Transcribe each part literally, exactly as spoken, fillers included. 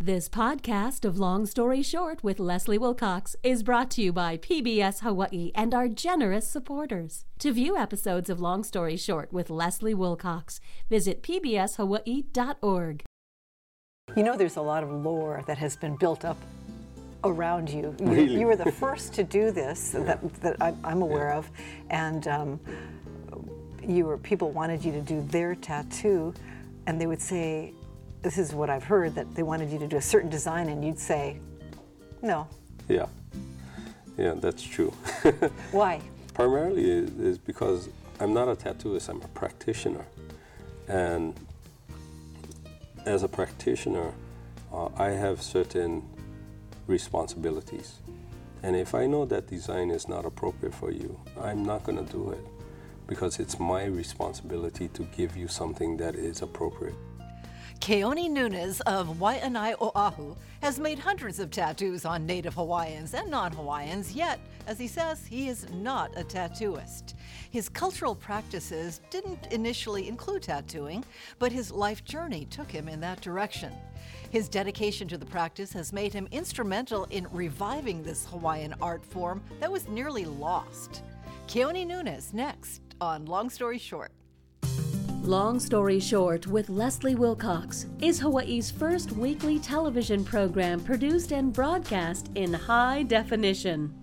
This podcast of Long Story Short with Leslie Wilcox is brought to you by P B S Hawaii and our generous supporters. To view episodes of Long Story Short with Leslie Wilcox, visit p b s hawaii dot org. You know, there's a lot of lore that has been built up around you. You, Really? you were the first to do this that, that I'm, I'm aware Yeah. of, and um, you were people wanted you to do their tattoo, and they would say, this is what I've heard, that they wanted you to do a certain design, and you'd say, no. Yeah, yeah, that's true. Why? Primarily is, is because I'm not a tattooist, I'm a practitioner. And as a practitioner, uh, I have certain responsibilities. And if I know that design is not appropriate for you, I'm not going to do it, because it's my responsibility to give you something that is appropriate. Keone Nunes of Waianae, Oahu, has made hundreds of tattoos on Native Hawaiians and non-Hawaiians, yet, as he says, he is not a tattooist. His cultural practices didn't initially include tattooing, but his life journey took him in that direction. His dedication to the practice has made him instrumental in reviving this Hawaiian art form that was nearly lost. Keone Nunes next on Long Story Short. Long Story Short with Leslie Wilcox is Hawaii's first weekly television program produced and broadcast in high definition.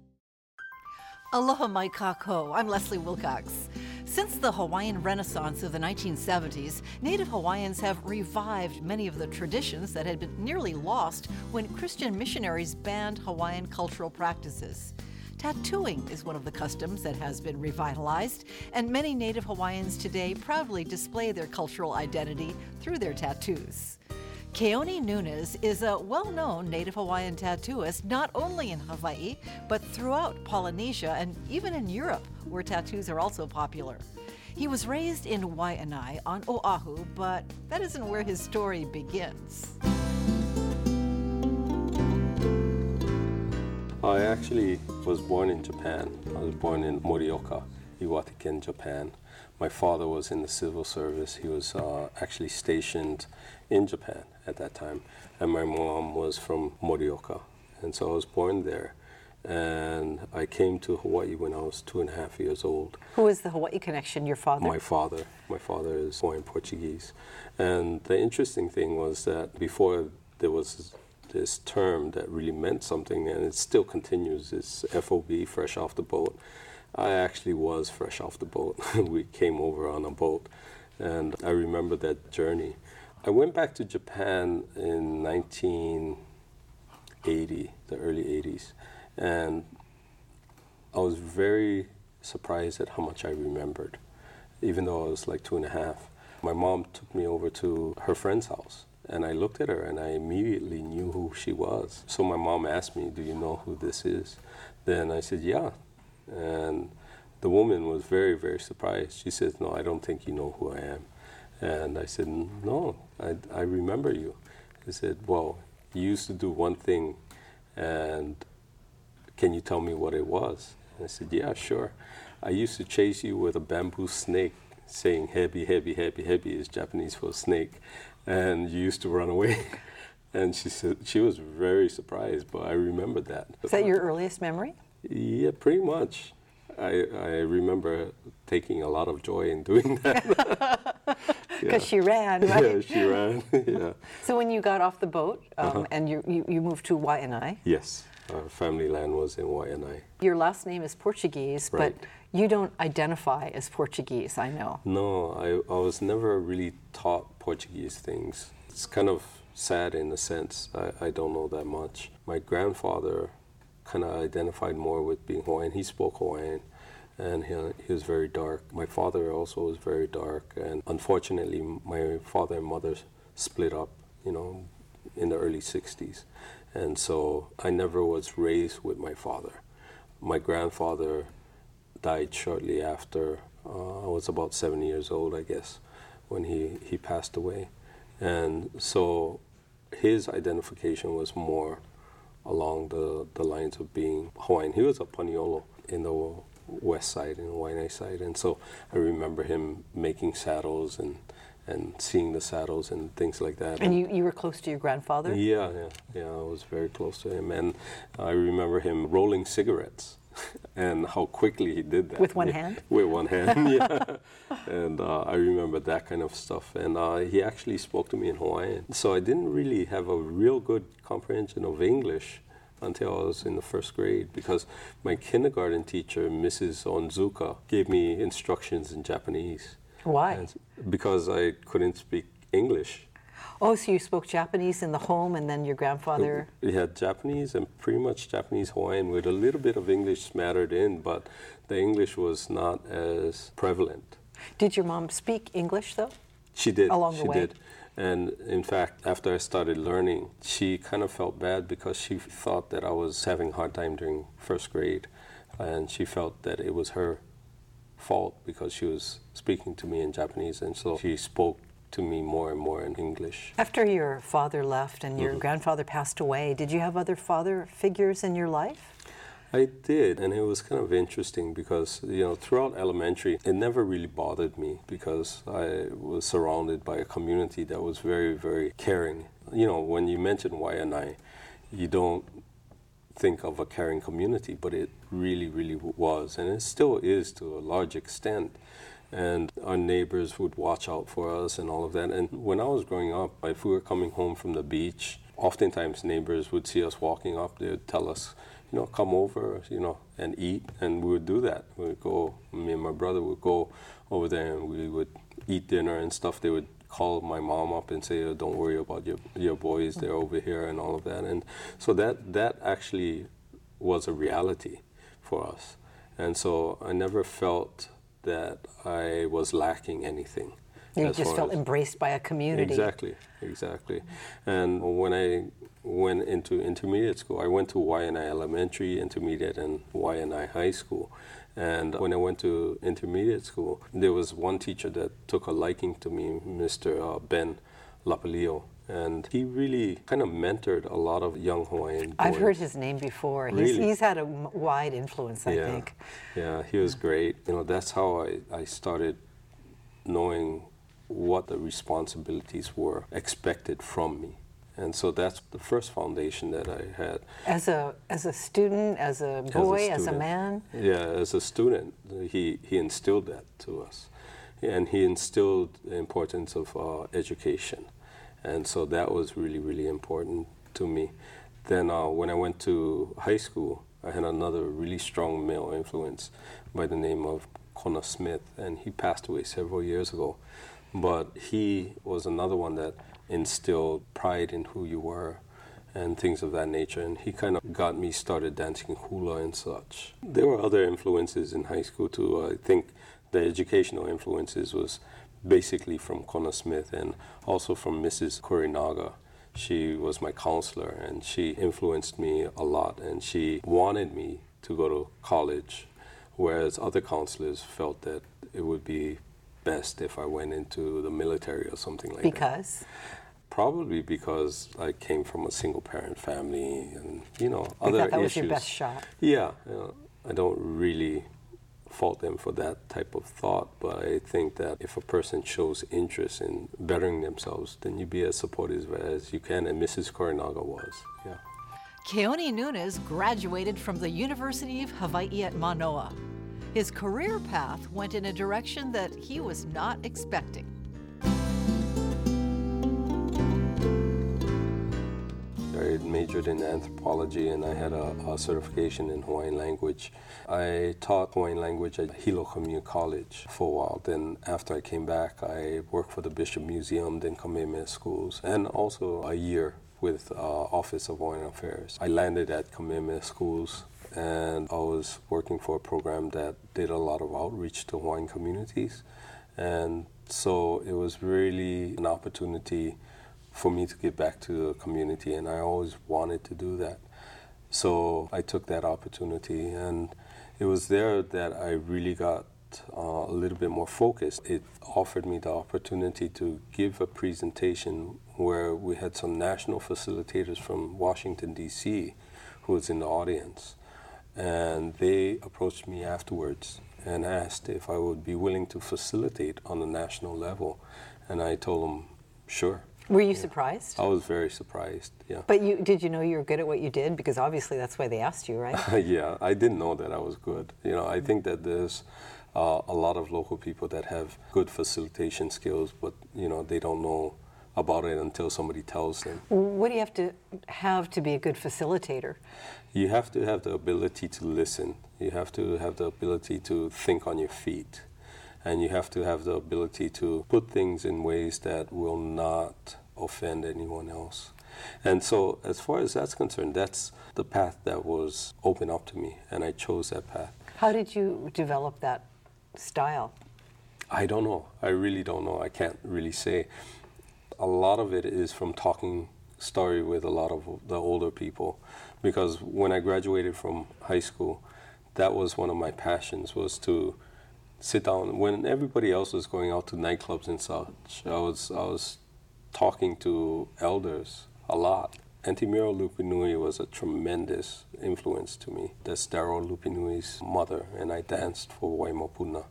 Aloha mai kako, I'm Leslie Wilcox. Since the Hawaiian Renaissance of the nineteen seventies, Native Hawaiians have revived many of the traditions that had been nearly lost when Christian missionaries banned Hawaiian cultural practices. Tattooing is one of the customs that has been revitalized, and many Native Hawaiians today proudly display their cultural identity through their tattoos. Keone Nunes is a well-known Native Hawaiian tattooist not only in Hawaii, but throughout Polynesia and even in Europe, where tattoos are also popular. He was raised in Waianae on Oahu, but that isn't where his story begins. I actually was born in Japan. I was born in Morioka, Iwataken, Japan. My father was in the civil service. He was uh, actually stationed in Japan at that time. And my mom was from Morioka. And so I was born there. And I came to Hawaii when I was two and a half years old. Who is the Hawaii connection, your father? My father. My father is Hawaiian Portuguese. And the interesting thing was that before there was this term that really meant something, and it still continues, is F O B, fresh off the boat. I actually was fresh off the boat. We came over on a boat, and I remember that journey. I went back to Japan in nineteen eighty, the early eighties, and I was very surprised at how much I remembered, even though I was like two and a half. My mom took me over to her friend's house, and I looked at her and I immediately knew who she was. So my mom asked me, do you know who this is? Then I said, yeah. And the woman was very, very surprised. She said, no, I don't think you know who I am. And I said, no, I, I remember you. She said, well, you used to do one thing, and can you tell me what it was? And I said, yeah, sure. I used to chase you with a bamboo snake, saying hebi, hebi, hebi, hebi is Japanese for snake. And you used to run away. And she said she was very surprised, but I remembered that. Is that your earliest memory? Yeah, pretty much. I, I remember taking a lot of joy in doing that. Because Yeah. she ran, right? Yeah, she ran. Yeah. So when you got off the boat um, Uh-huh. and you, you, you moved to Waianae, Yes, our family land was in Waianae. your last name is Portuguese, Right. but you don't identify as Portuguese, I know. No, I, I was never really taught Portuguese things. It's kind of sad in a sense. I, I don't know that much. My grandfather kind of identified more with being Hawaiian. He spoke Hawaiian, and he, he was very dark. My father also was very dark, and unfortunately, my father and mother split up, you know, in the early sixties. And so I never was raised with my father. My grandfather died shortly after. Uh, I was about seven years old, I guess, when he, he passed away. And so his identification was more along the, the lines of being Hawaiian. He was a Paniolo in the west side, in the Waianae side. And so I remember him making saddles and, and seeing the saddles and things like that. And you, you were close to your grandfather? Yeah, yeah, yeah. I was very close to him, and I remember him rolling cigarettes, and how quickly he did that. With one yeah, hand? With one hand, yeah. And uh, I remember that kind of stuff. And uh, he actually spoke to me in Hawaiian, so I didn't really have a real good comprehension of English until I was in the first grade, because my kindergarten teacher, Missus Onzuka, gave me instructions in Japanese. Why? And because I couldn't speak English. Oh, so you spoke Japanese in the home, and then your grandfather... We had Japanese and pretty much Japanese Hawaiian with a little bit of English smattered in, but the English was not as prevalent. Did your mom speak English, though? She did. Along the she way? did. And in fact, after I started learning, she kind of felt bad because she thought that I was having a hard time during first grade. And she felt that it was her fault because she was speaking to me in Japanese. And so she spoke to me more and more in English. After your father left and your mm-hmm. grandfather passed away, did you have other father figures in your life? I did, and it was kind of interesting because, you know, throughout elementary, it never really bothered me because I was surrounded by a community that was very, very caring. You know, when you mention Waianae, you don't think of a caring community, but it really, really was, and it still is to a large extent. And our neighbors would watch out for us and all of that. And when I was growing up, if we were coming home from the beach, oftentimes neighbors would see us walking up, they would tell us, you know, come over, you know, and eat, and we would do that. We would go, me and my brother would go over there and we would eat dinner and stuff. They would call my mom up and say, oh, don't worry about your your boys, they're over here and all of that. And so that, that actually was a reality for us. And so I never felt that I was lacking anything. You just felt embraced by a community. Exactly, exactly. And when I went into intermediate school, I went to Waianae Elementary, Intermediate, and Waianae High School. And when I went to intermediate school, there was one teacher that took a liking to me, Mister Uh, Ben Lapalio. And he really kind of mentored a lot of young Hawaiian boys. I've heard his name before. He's, really? he's had a m- wide influence, I yeah. think. Yeah, he was great. You know, that's how I, I started knowing what the responsibilities were expected from me. And so that's the first foundation that I had. As a as a student, as a boy, as a, as a man? Yeah, as a student, he, he instilled that to us. And he instilled the importance of uh, education. And so that was really, really important to me. Then uh, when I went to high school, I had another really strong male influence by the name of Kona Smith, and he passed away several years ago. But he was another one that instilled pride in who you were and things of that nature, and he kind of got me started dancing hula and such. There were other influences in high school too. I think the educational influences was basically from Kona Smith and also from Missus Kurinaga. She was my counselor and she influenced me a lot, and she wanted me to go to college, whereas other counselors felt that it would be best if I went into the military or something like because? that. Because? Probably because I came from a single parent family and, you know, I other thought that issues. was your best shot. Yeah, you know, I don't really fault them for that type of thought, but I think that if a person shows interest in bettering themselves, then you be as supportive as you can, and Missus Kurinaga was, yeah. Keone Nunes graduated from the University of Hawaii at Manoa. His career path went in a direction that he was not expecting. I majored in anthropology and I had a, a certification in Hawaiian language. I taught Hawaiian language at Hilo Community College for a while. Then after I came back, I worked for the Bishop Museum, then Kamehameha Schools, and also a year with uh, Office of Hawaiian Affairs. I landed at Kamehameha Schools and I was working for a program that did a lot of outreach to Hawaiian communities. And so it was really an opportunity for me to give back to the community, and I always wanted to do that. So I took that opportunity, and it was there that I really got uh, a little bit more focused. It offered me the opportunity to give a presentation where we had some national facilitators from Washington, D C who was in the audience. And they approached me afterwards and asked if I would be willing to facilitate on a national level. And I told them, sure. Were you surprised? I was very surprised, yeah. But you did you know you were good at what you did? Because obviously that's why they asked you, right? Yeah, I didn't know that I was good. You know, I think that there's uh, a lot of local people that have good facilitation skills, but, you know, they don't know about it until somebody tells them. What do you have to have to be a good facilitator? You have to have the ability to listen. You have to have the ability to think on your feet. And you have to have the ability to put things in ways that will not offend anyone else. And so as far as that's concerned, that's the path that was open up to me, and I chose that path. How did you develop that style? I don't know. I really don't know. I can't really say. A lot of it is from talking story with a lot of the older people, because when I graduated from high school, that was one of my passions, was to sit down. When everybody else was going out to nightclubs and such, I was I was talking to elders a lot. Auntie Miro Lupinui was a tremendous influence to me. That's Darryl Lupinui's mother, and I danced for Waimapuna.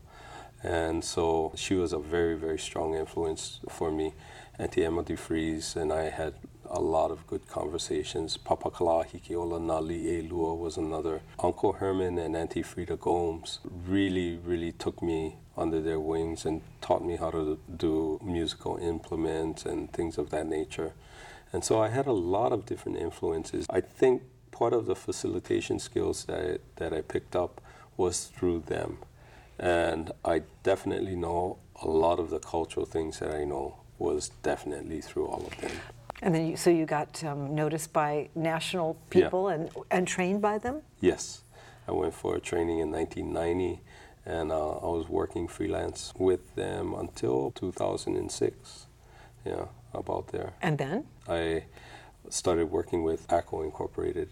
And so she was a very, very strong influence for me. Auntie Emma DeFries and I had a lot of good conversations. Papa Kala Hikiola Nali E Lua was another. Uncle Herman and Auntie Frida Gomes really, really took me under their wings and taught me how to do musical implements and things of that nature. And so I had a lot of different influences. I think part of the facilitation skills that I, that I picked up was through them. And I definitely know a lot of the cultural things that I know was definitely through all of them. And then you, so you got um, noticed by national people Yeah. and, and trained by them? Yes. I went for a training in nineteen ninety, and uh, I was working freelance with them until two thousand six. Yeah, about there. And then? I started working with ACO Incorporated,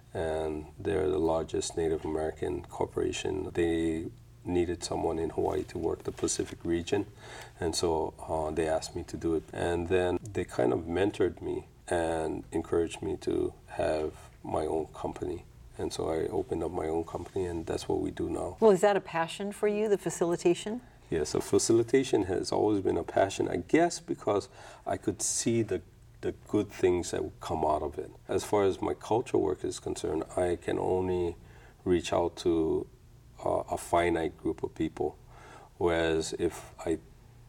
and they're the largest Native American corporation. They needed someone in Hawaii to work the Pacific region, and so uh, they asked me to do it. And then they kind of mentored me and encouraged me to have my own company. And so I opened up my own company, and that's what we do now. Well, is that a passion for you, the facilitation? Yes, so facilitation has always been a passion, I guess, because I could see the the good things that would come out of it. As far as my cultural work is concerned, I can only reach out to uh, a finite group of people, whereas if I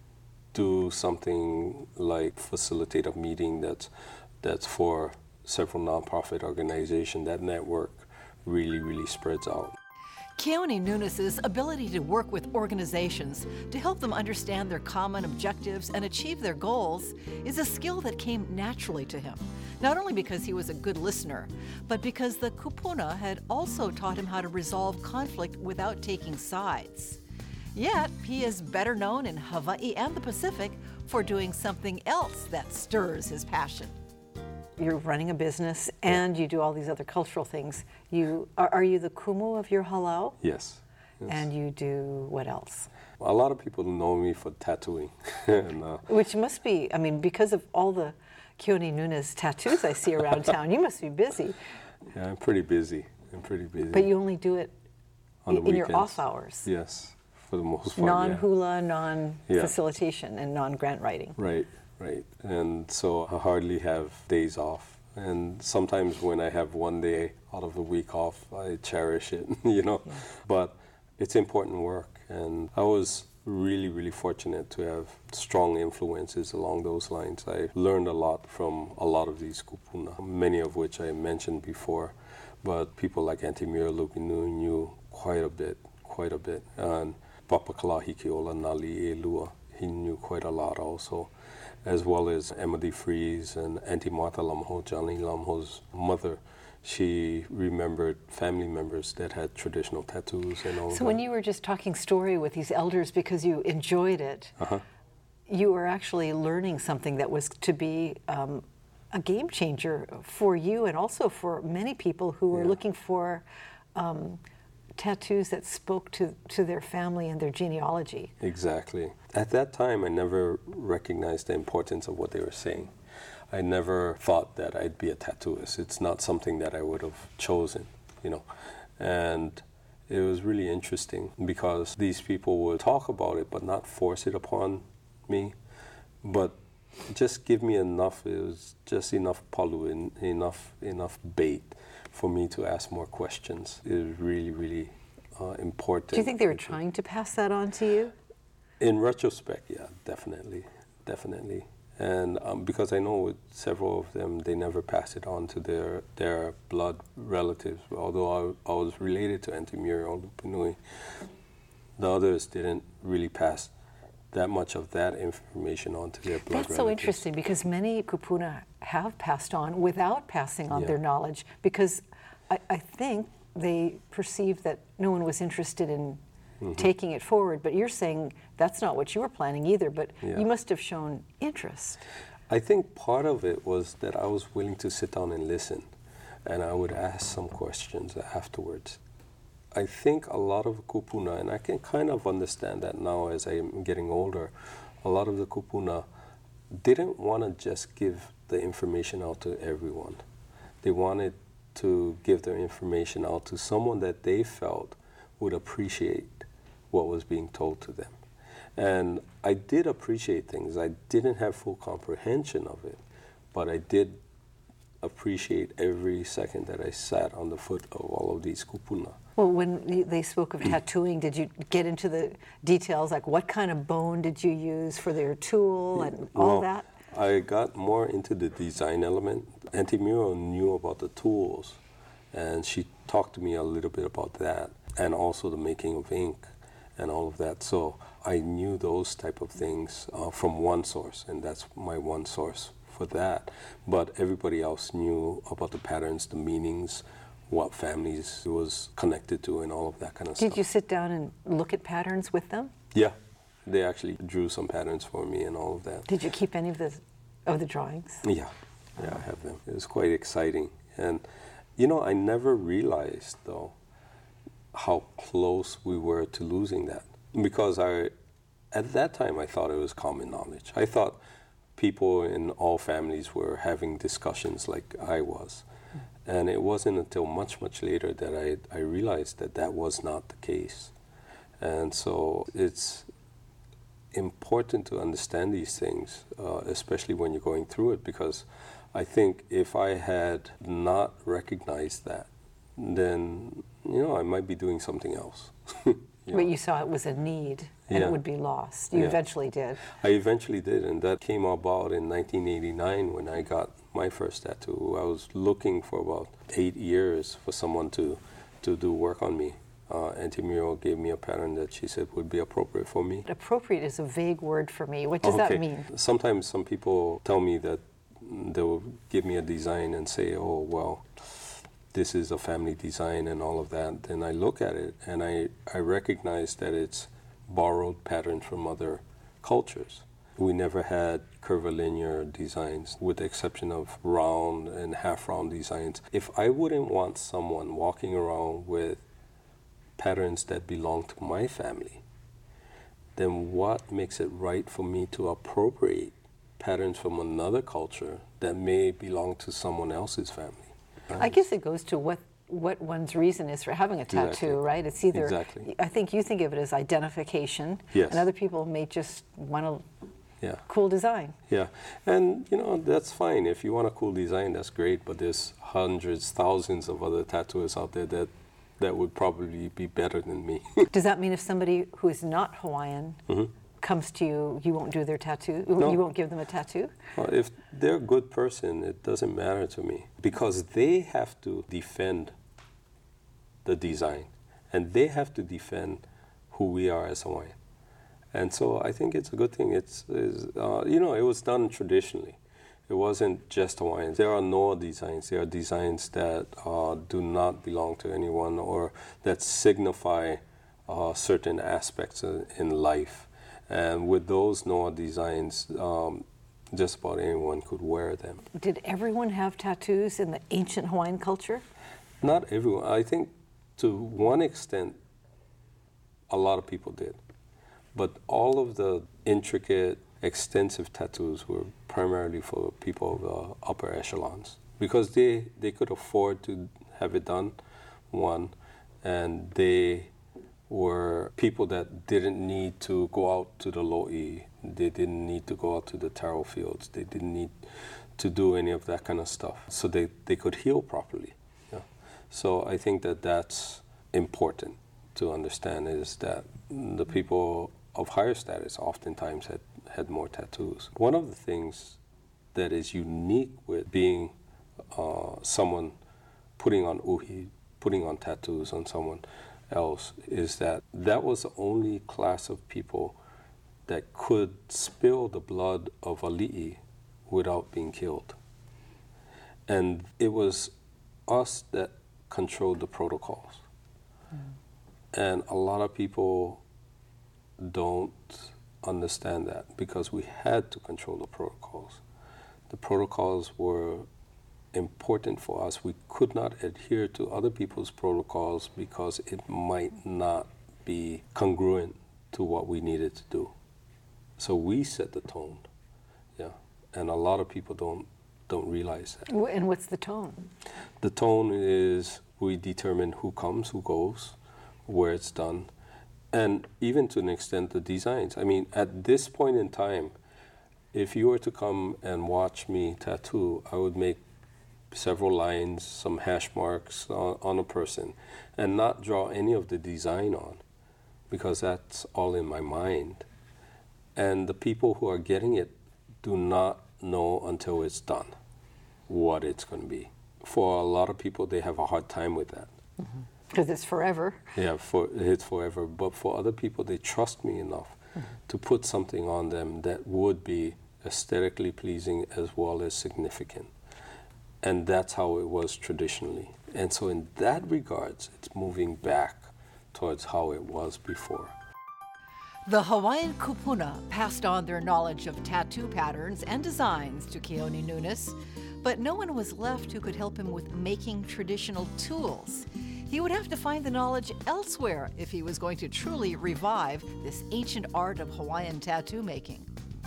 do something like facilitate a meeting that's that's for several nonprofit organizations, that network really, really spreads out. Keone Nunes' ability to work with organizations to help them understand their common objectives and achieve their goals is a skill that came naturally to him, not only because he was a good listener, but because the kupuna had also taught him how to resolve conflict without taking sides. Yet, he is better known in Hawaii and the Pacific for doing something else that stirs his passion. You're running a business and you do all these other cultural things. You are, are you the kumu of your halau? Yes. yes. And you do what else? A lot of people know me for tattooing. and, uh, Which must be, I mean, because of all the Keone Nunes tattoos I see around town, you must be busy. Yeah, I'm pretty busy. I'm pretty busy. But you only do it On the in your weekends. off hours. Yes, for the most part. Non-hula, Yeah. non-facilitation, and non-grant writing. Right, right. And so I hardly have days off. And sometimes when I have one day out of the week off, I cherish it, you know. Yeah. But it's important work. And I was really, really fortunate to have strong influences along those lines. I learned a lot from a lot of these kupuna, many of which I mentioned before. But people like Auntie Miro Lupinui knew quite a bit, quite a bit. And Papa Kala Hikiola Nali E Lua, he knew quite a lot also, as well as Emma DeFries and Auntie Martha Lamho, Johnny Lamho's mother. She remembered family members that had traditional tattoos and all So that. when you were just talking story with these elders because you enjoyed it, Uh-huh. you were actually learning something that was to be um, a game changer for you and also for many people who were Yeah. looking for um, tattoos that spoke to, to their family and their genealogy. Exactly. At that time, I never recognized the importance of what they were saying. I never thought that I'd be a tattooist. It's not something that I would have chosen, you know. And it was really interesting because these people would talk about it but not force it upon me. But just give me enough, it was just enough palu, en- enough, enough bait for me to ask more questions. It was really, really uh, important. Do you think they were trying to pass that on to you? In retrospect, yeah, definitely, definitely. And um, because I know with several of them, they never passed it on to their their blood relatives. Although I, I was related to Antimuro Lupinui, the others didn't really pass that much of that information on to their blood That's relatives. so interesting because many kupuna have passed on without passing on Yeah. their knowledge because I, I think they perceived that no one was interested in Mm-hmm. taking it forward. But you're saying that's not what you were planning either, but Yeah. you must have shown interest. I think part of it was that I was willing to sit down and listen, and I would ask some questions afterwards. I think a lot of kupuna, and I can kind of understand that now as I'm getting older, a lot of the kupuna didn't want to just give the information out to everyone. They wanted to give their information out to someone that they felt would appreciate what was being told to them. And I did appreciate things. I didn't have full comprehension of it, but I did appreciate every second that I sat on the foot of all of these kupuna. Well, when you- they spoke of tattooing, did you get into the details, like what kind of bone did you use for their tool and all Well, that? I got more into the design element. Antimuro knew about the tools, and she talked to me a little bit about that, and also the making of ink and all of that. So I knew those type of things uh, from one source, and that's my one source for that. But everybody else knew about the patterns, the meanings, what families it was connected to, and all of that kind of stuff. Did you sit down and look at patterns with them? Yeah, they actually drew some patterns for me and all of that. Did you keep any of the of the drawings? Yeah, yeah, I have them. It was quite exciting. And, you know, I never realized, though, how close we were to losing that. Because I, at that time, I thought it was common knowledge. I thought people in all families were having discussions like I was. And it wasn't until much, much later that I, I realized that that was not the case. And so it's important to understand these things, uh, especially when you're going through it, because I think if I had not recognized that, then, you know, I might be doing something else. you But know. you saw it was a need and Yeah. it would be lost. You Yeah. eventually did. I eventually did, and that came about in nineteen eighty-nine when I got my first tattoo. I was looking for about eight years for someone to, to do work on me. Uh, Antimuro gave me a pattern that she said would be appropriate for me. Appropriate is a vague word for me. What does Okay. that mean? Sometimes some people tell me that they will give me a design and say, oh, well, this is a family design and all of that. Then I look at it and I, I recognize that it's borrowed patterns from other cultures. We never had curvilinear designs, with the exception of round and half-round designs. If I wouldn't want someone walking around with patterns that belong to my family, then what makes it right for me to appropriate patterns from another culture that may belong to someone else's family? I guess it goes to what what one's reason is for having a tattoo, Exactly. right? It's either, Exactly. I think you think of it as identification, Yes. and other people may just want a Yeah. cool design. Yeah, and you know, that's fine. If you want a cool design, that's great, but there's hundreds, thousands of other tattooists out there that that would probably be better than me. Does that mean if somebody who is not Hawaiian comes to you, you won't do their tattoo? No. You won't give them a tattoo? Well, if they're a good person, it doesn't matter to me, because they have to defend the design, and they have to defend who we are as Hawaiian. And so I think it's a good thing. It's, it's uh, you know, it was done traditionally. It wasn't just Hawaiians. There are Noa designs. There are designs that uh, do not belong to anyone, or that signify uh, certain aspects in, in life. And with those Noa designs, um, just about anyone could wear them. Did everyone have tattoos in the ancient Hawaiian culture? Not everyone. I think to one extent, a lot of people did. But all of the intricate, extensive tattoos were primarily for people of the upper echelons, because they, they could afford to have it done, one, and they were people that didn't need to go out to the lo'i They didn't need to go out to the taro fields. They didn't need to do any of that kind of stuff. So they, they could heal properly. Yeah. So I think that that's important to understand, is that the people of higher status oftentimes had, had more tattoos. One of the things that is unique with being uh, someone putting on uhi, putting on tattoos on someone else, is that that was the only class of people that could spill the blood of a li'i without being killed. And it was us that controlled the protocols. Mm. And a lot of people don't understand that, because we had to control the protocols. The protocols were important for us. We could not adhere to other people's protocols because it might not be congruent to what we needed to do. So we set the tone, yeah. And a lot of people don't don't realize that. And what's the tone? The tone is we determine who comes, who goes, where it's done, and even to an extent the designs. I mean, at this point in time, if you were to come and watch me tattoo, I would make several lines, some hash marks on, on a person, and not draw any of the design on, because that's all in my mind. And the people who are getting it do not know until it's done what it's going to be. For a lot of people, they have a hard time with that. Because mm-hmm. it's forever. Yeah, for, it's forever. But for other people, they trust me enough mm-hmm. to put something on them that would be aesthetically pleasing as well as significant. And that's how it was traditionally. And so in that regards, it's moving back towards how it was before. The Hawaiian kupuna passed on their knowledge of tattoo patterns and designs to Keone Nunes, but no one was left who could help him with making traditional tools. He would have to find the knowledge elsewhere if he was going to truly revive this ancient art of Hawaiian tattoo making.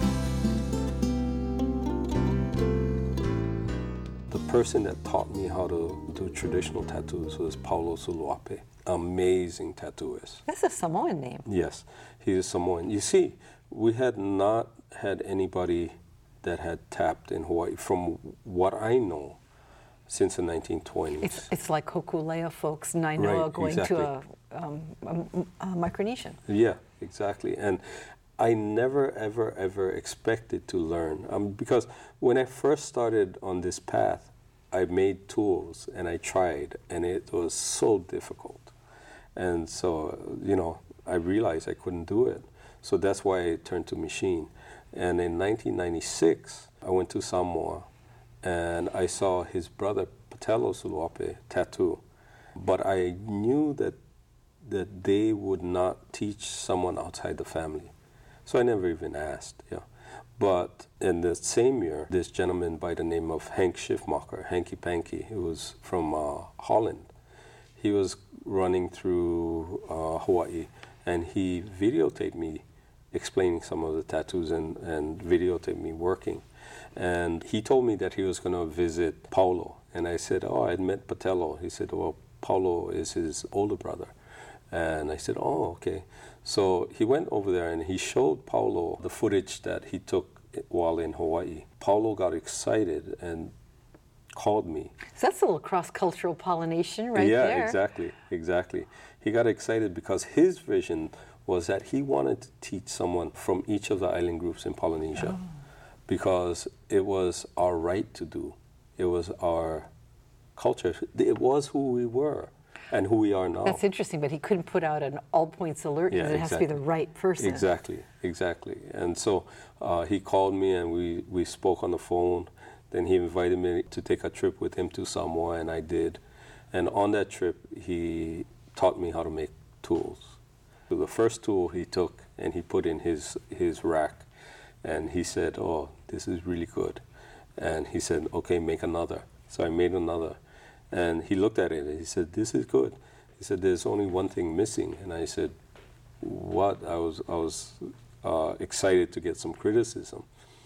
The person that taught me how to do traditional tattoos was Paulo Suluape, amazing tattooist. That's a Samoan name. Yes, he is Samoan. You see, we had not had anybody that had tapped in Hawaii, from what I know, since the nineteen twenties. It's, it's like Hokulea folks, Nainoa, Right, going exactly. to a, um, a, a Micronesian. Yeah, exactly. And I never, ever, ever expected to learn. Um, because when I first started on this path, I made tools and I tried, and it was so difficult. And so, you know, I realized I couldn't do it. So that's why I turned to machine. And in nineteen ninety-six, I went to Samoa, and I saw his brother, Patelo Suluape, tattoo. But I knew that that they would not teach someone outside the family. So I never even asked, yeah. But in the same year, this gentleman by the name of Hank Schiffmacher, Hanky Panky, who was from uh, Holland, he was running through uh, Hawaii, and he videotaped me explaining some of the tattoos and, and videotaped me working. And he told me that he was going to visit Paulo. And I said, oh, I'd met Patelo. He said, well, Paulo is his older brother. And I said, oh, okay. So he went over there and he showed Paulo the footage that he took while in Hawaii. Paulo got excited and called me. So that's a little cross-cultural pollination right yeah, there. Yeah, exactly, exactly. He got excited because his vision was that he wanted to teach someone from each of the island groups in Polynesia, oh. because it was our right to do. It was our culture. It was who we were and who we are now. That's interesting, but he couldn't put out an all points alert because yeah, it has exactly. to be the right person. Exactly, exactly. And so uh, he called me and we, we spoke on the phone. Then he invited me to take a trip with him to Samoa, and I did. And on that trip, he taught me how to make tools. So the first tool he took and he put in his, his rack, and he said, oh, this is really good. And he said, okay, make another. So I made another. And he looked at it and he said, this is good. He said, there's only one thing missing. And I said, what? I was, I was uh, excited to get some criticism.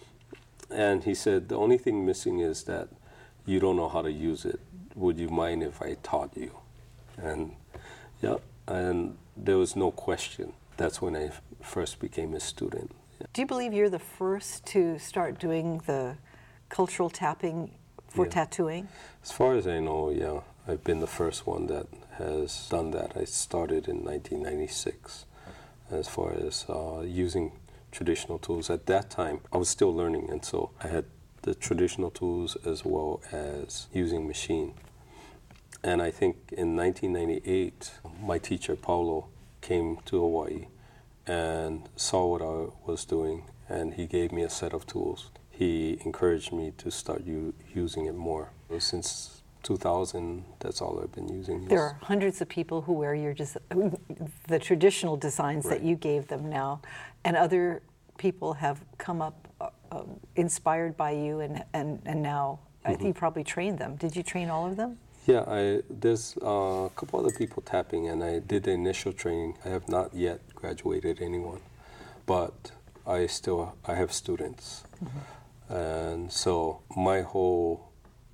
And he said, the only thing missing is that you don't know how to use it. Would you mind if I taught you? And yeah, and there was no question. That's when I f- first became a student. Yeah. Do you believe you're the first to start doing the cultural tapping for Yeah. tattooing? As far as I know, yeah, I've been the first one that has done that. I started in nineteen ninety-six as far as uh, using traditional tools. At that time, I was still learning, and so I had the traditional tools as well as using machine. And I think in nineteen ninety-eight, my teacher, Paulo, came to Hawaii and saw what I was doing, and he gave me a set of tools. He encouraged me to start u- using it more. Since two thousand, that's all I've been using. There are hundreds of people who wear your des- the traditional designs Right. that you gave them now, and other people have come up uh, uh, inspired by you, and and, and now I think you probably trained them. Did you train all of them? Yeah, I, there's uh, a couple other people tapping, and I did the initial training. I have not yet graduated anyone, but I still I have students, mm-hmm. and so my whole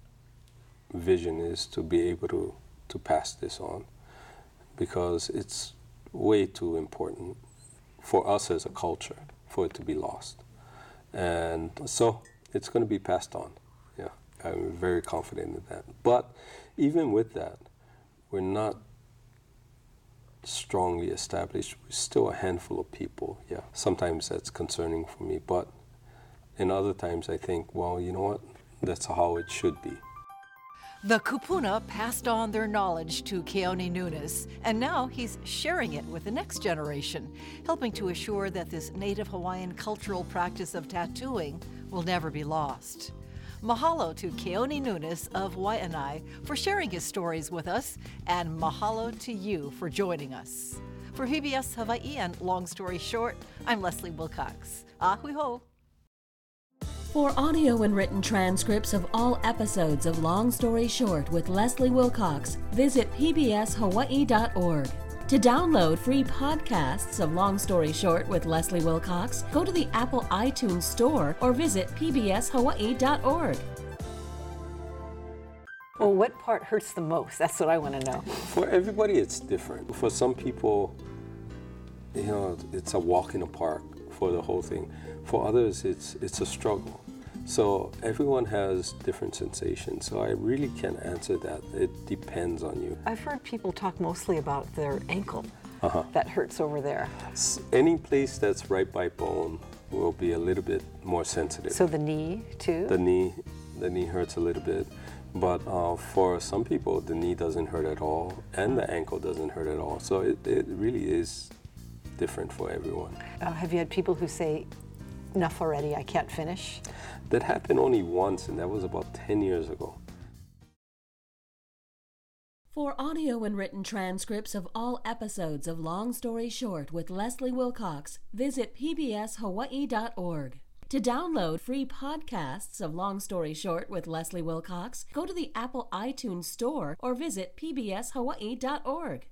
vision is to be able to to pass this on, because it's way too important for us as a culture for it to be lost, and so it's going to be passed on. Yeah, I'm very confident in that. But even with that, we're not strongly established. We're still a handful of people. Yeah, sometimes that's concerning for me, but in other times I think, well, you know what? That's how it should be. The Kupuna passed on their knowledge to Keone Nunes, and now he's sharing it with the next generation, helping to assure that this native Hawaiian cultural practice of tattooing will never be lost. Mahalo to Keone Nunes of Waianae for sharing his stories with us, and mahalo to you for joining us. For P B S Hawaii and Long Story Short, I'm Leslie Wilcox. Ahui ho! For audio and written transcripts of all episodes of Long Story Short with Leslie Wilcox, visit p b s hawaii dot org. To download free podcasts of Long Story Short with Leslie Wilcox, go to the Apple iTunes Store or visit p b s hawaii dot org. Well, what part hurts the most? That's what I want to know. For everybody, it's different. For some people, you know, it's a walk in the park for the whole thing. For others, it's it's a struggle. So everyone has different sensations. So I really can't answer that. It depends on you. I've heard people talk mostly about their ankle Uh-huh. that hurts over there. S- Any place that's right by bone will be a little bit more sensitive. So the knee, too? The knee, the knee hurts a little bit. But uh, for some people, the knee doesn't hurt at all, and the ankle doesn't hurt at all. So it, it really is different for everyone. Uh, have you had people who say, enough already, I can't finish? That happened only once, and that was about ten years ago. For audio and written transcripts of all episodes of Long Story Short with Leslie Wilcox, visit p b s hawaii dot org. To download free podcasts of Long Story Short with Leslie Wilcox, go to the Apple iTunes Store or visit p b s hawaii dot org.